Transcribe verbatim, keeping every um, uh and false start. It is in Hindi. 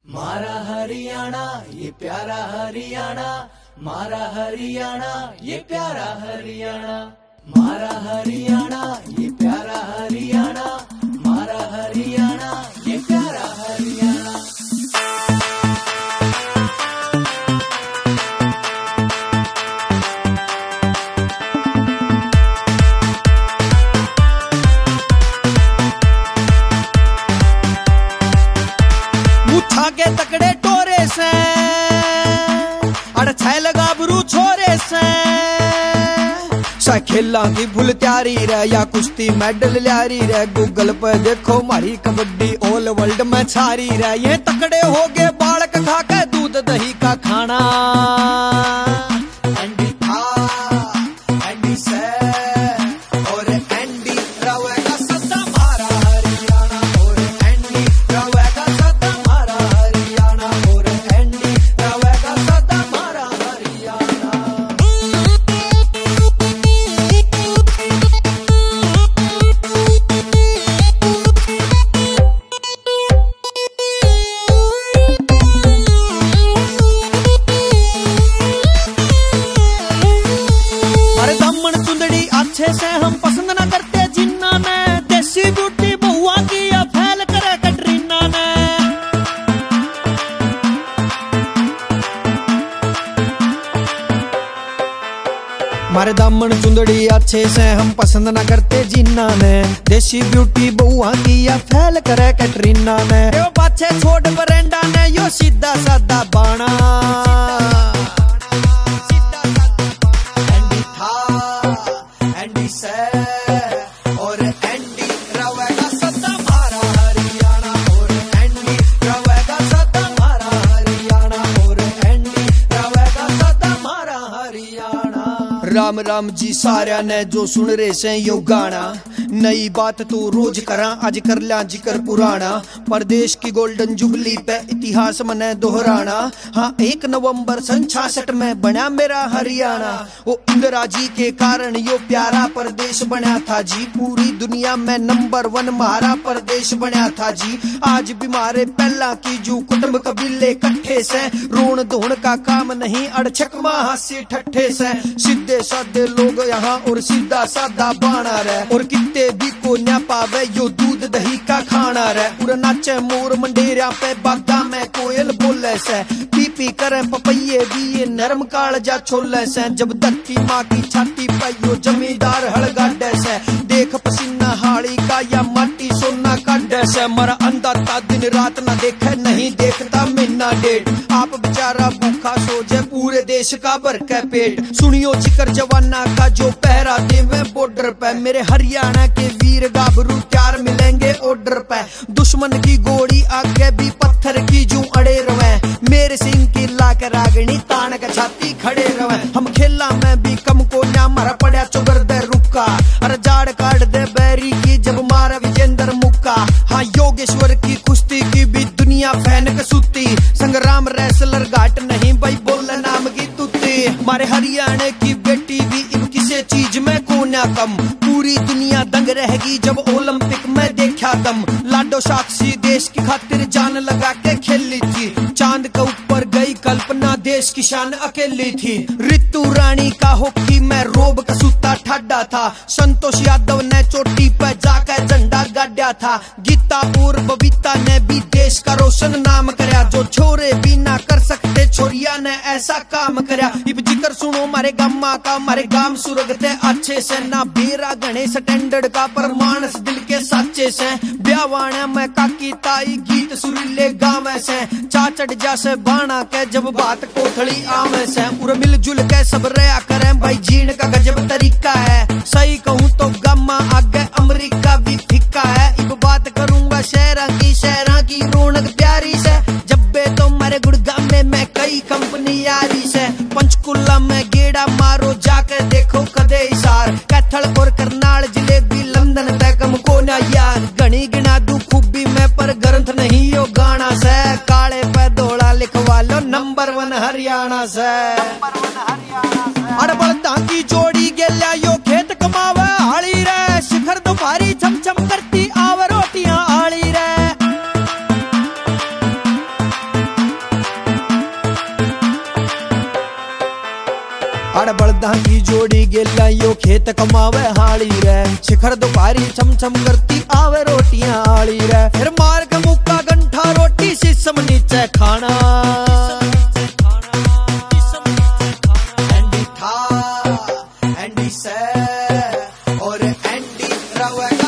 मारा हरियाणा ये प्यारा हरियाणा, मारा हरियाणा ये प्यारा हरियाणा, मारा हरियाणा ये प्यारा हरियाणा, मारा हरियाणा ये प्यारा हरियाणा। के तकड़े टोरे से अड़ छैल गाबरू छोरे से खेला की फुल तैयारी रे या कुश्ती मेडल ल्यारी रे। गूगल पे देखो मारी कबड्डी ऑल वर्ल्ड में छारी रे। ये तकड़े हो गए बालक खा के दूध दही का खाना। एंडी था एंडी से और एंडी रवेगा सदा मारा हरियाणा, और एंडी रवेगा सदा मारा हरियाणा, और एंडी रवेगा सदा मारा हरियाणा। अच्छे से हम पसंद ना करते जिन्ना ने, देसी ब्यूटी बहुआ की या फैल करे कटरीना ने। मारे दामन चुंदड़ी अच्छे से हम पसंद ना करते जिन्ना ने, देसी ब्यूटी बहुआ की या फैल करे कटरीना ने। यो पाछे छोट बरेंडा ने यो सीधा साधा बाणा। और एंडी रवेगा सदा मारा हरियाणा, और एंडी रवेगा सदा मारा हरियाणा, और एंडी रवेगा सदा मारा हरियाणा। राम राम जी साਰਿਆਂ ने जो सुन रहे से यो गाना, नई बात तो रोज करा आज कर लिया जिक्र पुराना। प्रदेश की गोल्डन जुबली पे इतिहास मने दोहराना। हाँ एक नवंबर सन छियासठ में बना मेरा हरियाणा। वो इंदिरा जी के कारण यो प्यारा प्रदेश बना था जी। पूरी दुनिया में नंबर वन हमारा प्रदेश बना था जी। आज भी मारे पहला की जो कुटुंब कबीले इकट्ठे से, रोन धोन का काम नहीं अड़छक हास्य ठट्ठे से। सीधे साधे लोग यहाँ और सीधा साधा बाणा रे, और कितने भी को न पावे यो दूध दही का खाना रे। पूरा नाचे मोर मंडेरिया पे बागा में कोयल बोले से, पी पी करे पपैये भी ये नरम कालजा छोले से। जब धरती माँ की छाती पे यो जमींदार हड़गाडे से, देख पसीना हाड़ी का या माटी सोना काटे से। मरा अंदाता दिन रात ना देखे नहीं देखता महीना डेट, आप बेचारा भूखा सो जाए पूरे देश का भर के पेट। सुनियो जिक्र जवाना का जो पहरा देवे बॉर्डर पे, मेरे हरियाणा के वीर गाभरू त्यार मिलेंगे ऑर्डर पे। दुश्मन की गोली आगे भी पत्थर की जू अड़े रवे, मेरे सिंह की लाके रागनी तान के छाती खड़े रवे। हम खेला में भी कम को ना मारा पड़ा चुगर दे रुका, अरे जाड़ काट दे बैरी की जब मारा विजेंद्र मुक्का। हाँ योगेश्वर की कुश्ती की भी दुनिया फैन कसूती, संग्राम रेसलर घाट नहीं भाई बोल नाम की तुत्ती। हमारे हरियाणा की बेटी भी इन किसी चीज में कोना कम, पूरी दुनिया दंग रहेगी जब ओलंपिक में देखा दम। लाडो साक्षी देश की खातिर जान लगा के खेली थी, चांद के ऊपर गई कल्पना देश की शान अकेली थी। ऋतु रानी का हॉकी में रोब का सूता ठाडा था, संतोष यादव ने चोटी पे जाकर झंडा गाड़ा था। गीता और बबीता ने भी देश का रोशन नाम करया, जो छोरे भी ना कर सकते छोरिया ने ऐसा काम करया। इब जिक्र सुनो मारे गामा का, मारे गाम सुरगते अच्छे से ना बेरा गणेश स्टैंडर्ड का, पर मानस दिल के साचे से। ब्यावाना में काकी ताई गीत सुरीले गावे से, चाचड़ जैसे बाणा के जब बात कोथड़ी आवे से। पूरा मिलजुल के सब रहा करें भाई जीण का गजब तरीका है। सही कहूँ तो गामा आगे अमेरिका भी फिक्का है। इब बात करूंगा शहरा की, शहरा की रौनक प्यारी से। जब्बे तो मारे गुड़गांव में मैं कई कंपनी यारी से। पंचकुला में गेड़ा मारो जाके देखो कदे इशार, कैथल और करनाल जलेबी लंदन तकम को ना यार। घनी गिना दू खूबी में पर ग्रंथ नहीं यो गाना से, काले पे धोला लिखवा लो नंबर वन हरियाणा से। अड़बड़ की जोड़ी गेल्या यो खेत कमावे हाली रे, शिखर तुम्हारी छम छम करती आव रोटियां आली रे। अड़ बलदा की जोड़ी गेला यो खेत कमावे हाली रे, शिखर दोपहरी छम छम करती आवे रोटियां आली रे, फिर मार के मुक्का गंठा रोटी शीशम नीचे खाना। एंडी था एंडी से और एंडी रवेगा